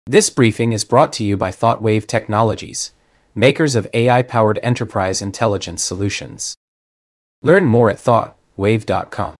This briefing is brought to you by ThoughtWave Technologies, makers of AI-powered enterprise intelligence solutions. Learn more at thoughtwave.com.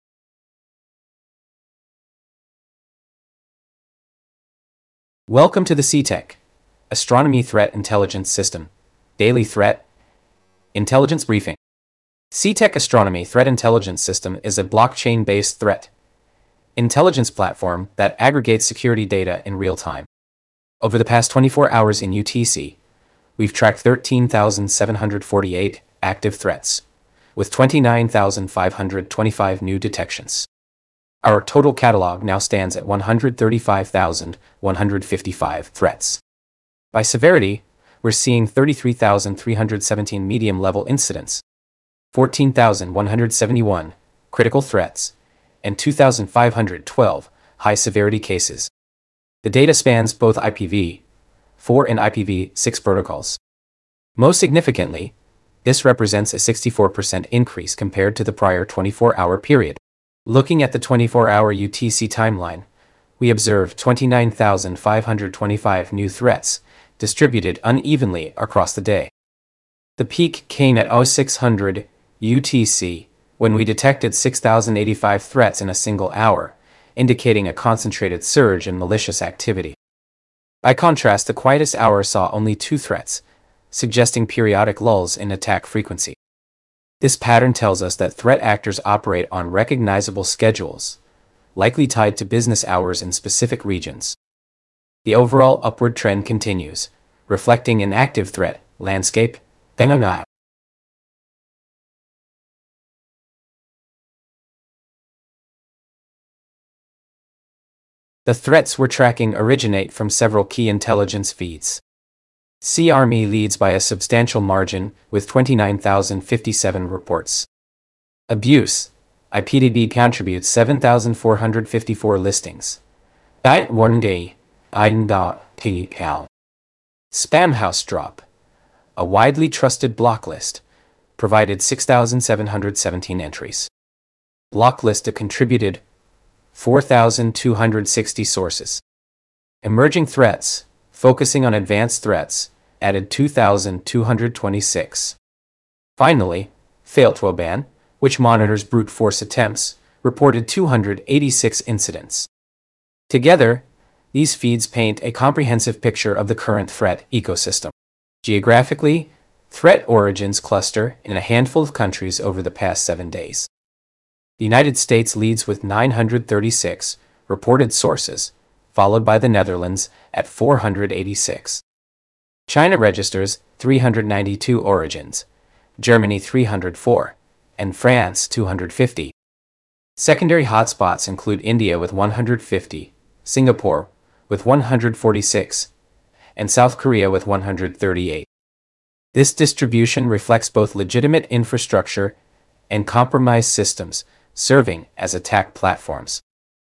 Welcome to the CTech Astronomy Threat Intelligence System Daily Threat Intelligence Briefing. CTech Astronomy Threat Intelligence System is a blockchain-based threat intelligence platform that aggregates security data in real time. Over the past 24 hours in UTC, we've tracked 13,748 active threats, with 29,525 new detections. Our total catalog now stands at 135,155 threats. By severity, we're seeing 33,317 medium-level incidents, 14,171 critical threats, and 2,512 high-severity cases. The data spans both IPv4 and IPv6 protocols. Most significantly, this represents a 64% increase compared to the prior 24-hour period. Looking at the 24-hour UTC timeline, we observed 29,525 new threats distributed unevenly across the day. The peak came at 0600 UTC, when we detected 6,085 threats in a single hour, indicating a concentrated surge in malicious activity. By contrast, the quietest hour saw only 2 threats, suggesting periodic lulls in attack frequency. This pattern tells us that threat actors operate on recognizable schedules, likely tied to business hours in specific regions. The overall upward trend continues, reflecting an active threat landscape. The threats we're tracking originate from several key intelligence feeds. CARMY leads by a substantial margin with 29,057 reports. Abuse, IPDB contributes 7,454 listings. Spamhaus Drop, a widely trusted block list, provided 6,717 entries. Blocklist contributed 4,260 sources. Emerging threats, focusing on advanced threats, added 2,226. Finally, Fail2Ban, which monitors brute force attempts, reported 286 incidents. Together, these feeds paint a comprehensive picture of the current threat ecosystem. Geographically, threat origins cluster in a handful of countries over the past 7 days. The United States leads with 936 reported sources, followed by the Netherlands at 486. China registers 392 origins, Germany 304, and France 250. Secondary hotspots include India with 150, Singapore with 146, and South Korea with 138. This distribution reflects both legitimate infrastructure and compromised systems, serving as attack platforms.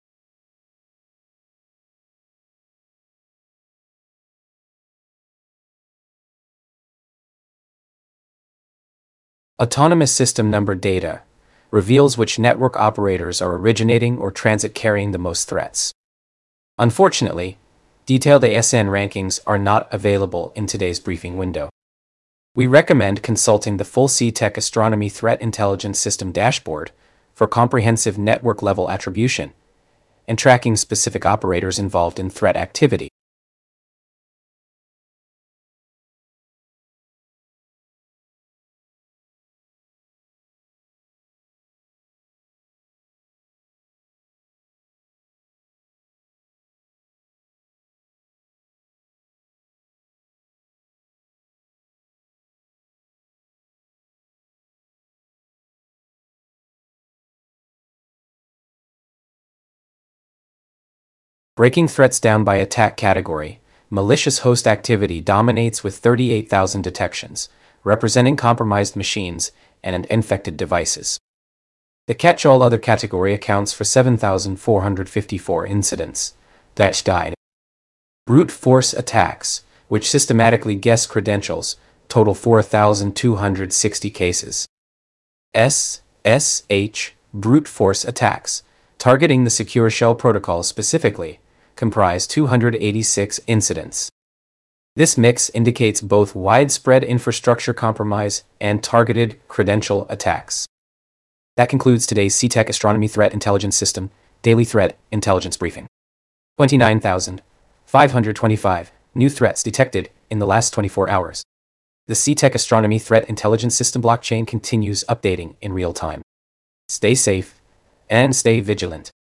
Autonomous System Number data reveals which network operators are originating or transit carrying the most threats. Unfortunately, detailed ASN rankings are not available in today's briefing window. We recommend consulting the full CTech Astronomy Threat Intelligence System dashboard for comprehensive network-level attribution and tracking specific operators involved in threat activity. Breaking threats down by attack category, malicious host activity dominates with 38,000 detections, representing compromised machines and infected devices. The catch-all other category accounts for 7,454 incidents that died. Brute force attacks, which systematically guess credentials, total 4,260 cases. SSH, brute force attacks, targeting the Secure Shell protocol specifically, comprise 286 incidents. This mix indicates both widespread infrastructure compromise and targeted credential attacks. That concludes today's CTech Astronomy Threat Intelligence System Daily Threat Intelligence Briefing. 29,525 new threats detected in the last 24 hours. The CTech Astronomy Threat Intelligence System blockchain continues updating in real time. Stay safe and stay vigilant.